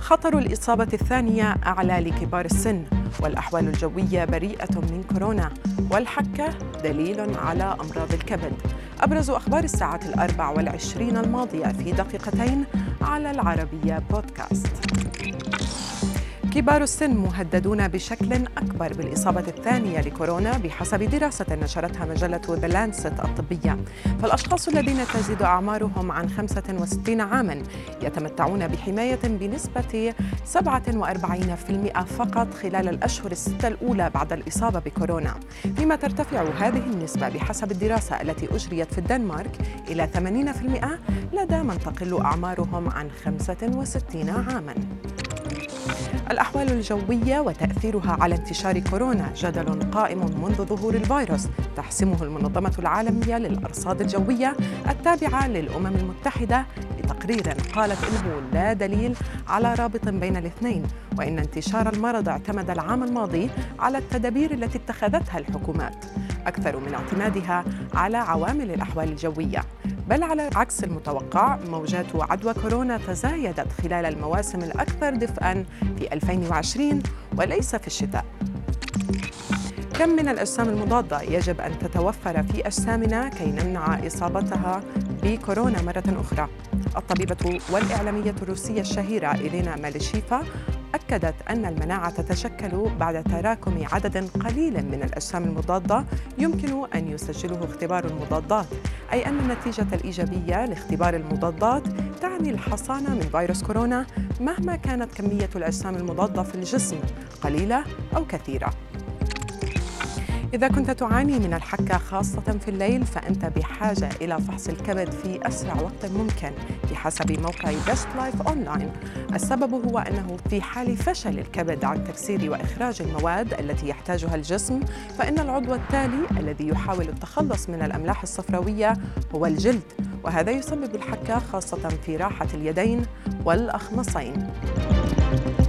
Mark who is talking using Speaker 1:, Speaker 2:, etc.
Speaker 1: خطر الإصابة الثانية أعلى لكبار السن، والأحوال الجوية بريئة من كورونا، والحكة دليل على أمراض الكبد. أبرز أخبار الساعات 24 الماضية في دقيقتين على العربية بودكاست. كبار السن مهددون بشكل أكبر بالإصابة الثانية لكورونا بحسب دراسة نشرتها مجلة ذا لانست الطبية. فالأشخاص الذين تزيد أعمارهم عن 65 عاماً يتمتعون بحماية بنسبة 47% فقط خلال الأشهر الستة الأولى بعد الإصابة بكورونا، فيما ترتفع هذه النسبة بحسب الدراسة التي أجريت في الدنمارك إلى 80% لدى من تقل أعمارهم عن 65 عاماً. الأحوال الجوية وتأثيرها على انتشار كورونا جدل قائم منذ ظهور الفيروس، تحسمه المنظمة العالمية للأرصاد الجوية التابعة للأمم المتحدة بتقرير قالت إنه لا دليل على رابط بين الاثنين، وإن انتشار المرض اعتمد العام الماضي على التدابير التي اتخذتها الحكومات أكثر من اعتمادها على عوامل الأحوال الجوية، بل على عكس المتوقع موجات عدوى كورونا تزايدت خلال المواسم الأكثر دفئاً في 2020 وليس في الشتاء. كم من الأجسام المضادة يجب أن تتوفر في أجسامنا كي نمنع إصابتها بكورونا مرة أخرى؟ الطبيبة والإعلامية الروسية الشهيرة إلينا ماليشيفا أكدت أن المناعة تتشكل بعد تراكم عدد قليل من الأجسام المضادة يمكن أن يسجله اختبار المضادات، أي أن النتيجة الإيجابية لاختبار المضادات تعني الحصانة من فيروس كورونا مهما كانت كمية الأجسام المضادة في الجسم قليلة أو كثيرة. إذا كنت تعاني من الحكة خاصة في الليل فأنت بحاجة إلى فحص الكبد في أسرع وقت ممكن بحسب موقع بيست لايف أونلاين. السبب هو أنه في حال فشل الكبد عن تكسير وإخراج المواد التي يحتاجها الجسم فإن العضو التالي الذي يحاول التخلص من الأملاح الصفراوية هو الجلد، وهذا يسبب الحكة خاصة في راحة اليدين والأخمصين.